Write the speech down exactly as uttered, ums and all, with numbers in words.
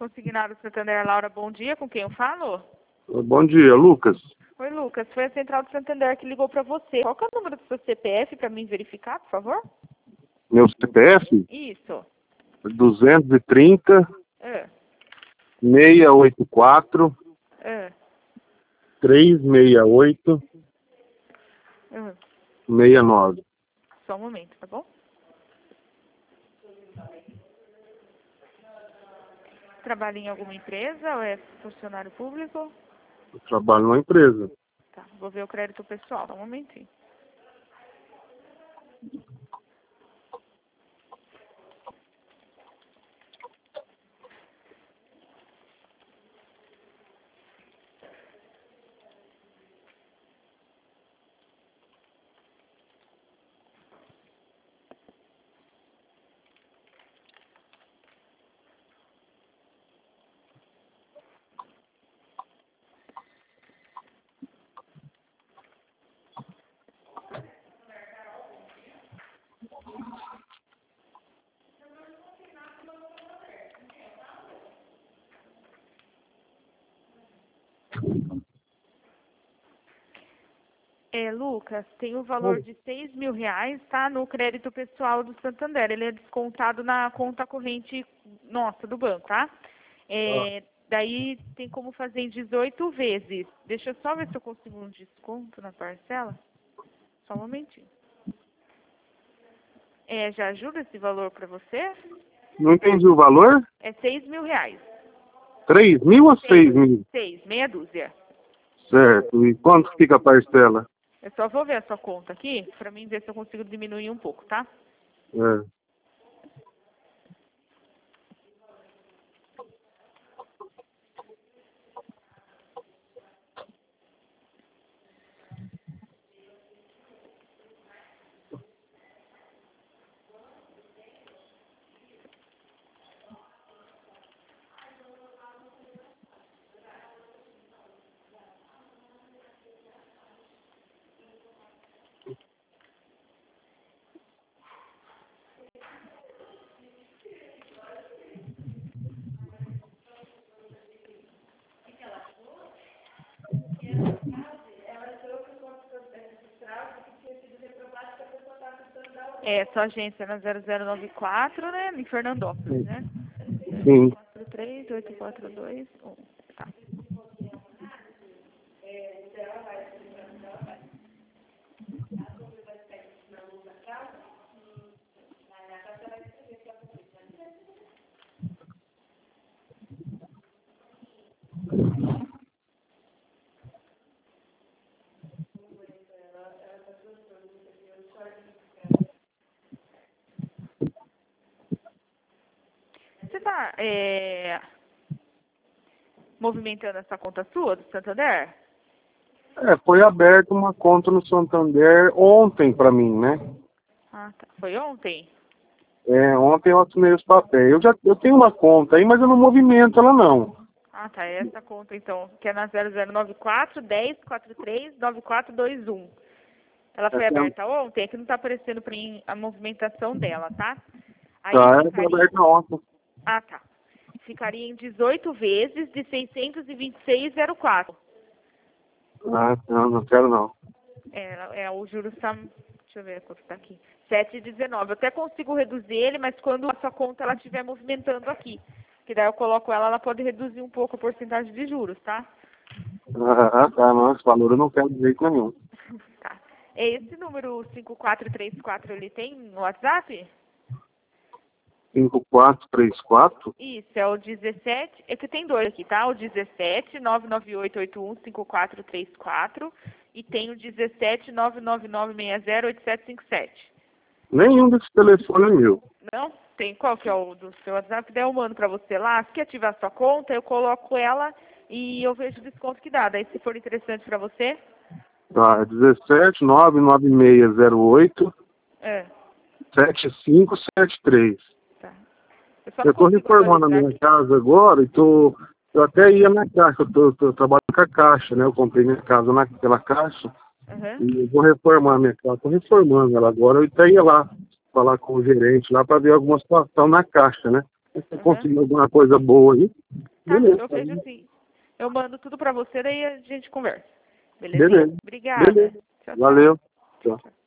Consignado Santander, Laura, bom dia. Com quem eu falo? Bom dia, Lucas. Oi, Lucas. Foi a Central do Santander que ligou para você. Qual que é o número do seu C P F para mim verificar, por favor? Meu C P F? Isso. duzentos e trinta, É. seiscentos e oitenta e quatro, É. trezentos e sessenta e oito, É. sessenta e nove. Só um momento, tá bom? Trabalha em alguma empresa ou é funcionário público? Eu trabalho numa empresa. Tá, vou ver o crédito pessoal. Só um momentinho. É, Lucas, tem o valor de seis mil reais, tá? No crédito pessoal do Santander. Ele é descontado na conta corrente nossa, do banco, tá? É, daí tem como fazer em dezoito vezes. Deixa eu só ver se eu consigo um desconto na parcela. Só um momentinho. É, já ajuda esse valor para você? Não entendi o valor? É seis mil reais. três mil ou seis mil? Seis, meia dúzia. Certo. E quanto fica a parcela? Eu só vou ver a sua conta aqui, para mim ver se eu consigo diminuir um pouco, tá? É. É, sua agência é na zero zero nove quatro, né? Em Fernandópolis, né? Sim. quatro três oito quatro dois um. Tá. Você tá é, movimentando essa conta sua do Santander? É, foi aberta uma conta no Santander ontem pra mim, né? Ah, tá. Foi ontem? É, ontem eu assinei os papéis. Eu já eu tenho uma conta aí, mas eu não movimento ela não. Ah, tá. É essa conta, então, que é na zero zero nove quatro, dez, quarenta e três, noventa e quatro vinte e um. Ela foi É, tem- aberta ontem, é que não tá aparecendo pra mim a movimentação dela, tá? Aí Tá, é, foi ficaria... aberta ontem. Ah, tá. Ficaria em dezoito vezes de seiscentos e vinte e seis vírgula zero quatro. Ah, não, não quero não. É, é, o juros está... Deixa eu ver quanto está aqui. sete vírgula dezenove. Eu até consigo reduzir ele, mas quando a sua conta ela estiver movimentando aqui. Que daí eu coloco ela, ela pode reduzir um pouco a porcentagem de juros, tá? Ah, tá, não, esse valor eu não quero de jeito nenhum. Tá. É esse número cinco quatro três quatro, ele tem no WhatsApp? cinco quatro três quatro? Isso, é o dezessete, é que tem dois aqui, tá? O dezessete nove nove oito oito um cinco quatro três quatro e tem o dezessete nove nove nove seis zero oito sete cinco sete. Nenhum desses telefones é meu. Não? Tem qual que é o do seu WhatsApp? Daí eu mando pra você lá. Se ativar a sua conta, eu coloco ela e eu vejo o desconto que dá. Daí se for interessante pra você, Tá, é dezessete nove nove seis zero oito é, sete cinco sete três. tá. Eu só não Eu tô consigo reformando a atualizar minha aqui. casa agora e tô. Eu até ia na caixa, eu, tô, tô, eu trabalho com a caixa, né? Eu comprei minha casa naquela caixa Uhum. e eu vou reformar a minha casa. Tô reformando ela agora, eu até ia lá falar com o gerente lá para ver alguma situação na caixa, né? Se você uhum. conseguir alguma coisa boa aí, tá, beleza. Eu vejo sim. Eu mando tudo para você, daí a gente conversa. Beleza? Beleza. Obrigada. Beleza. Tchau, Valeu. Tchau. Tchau.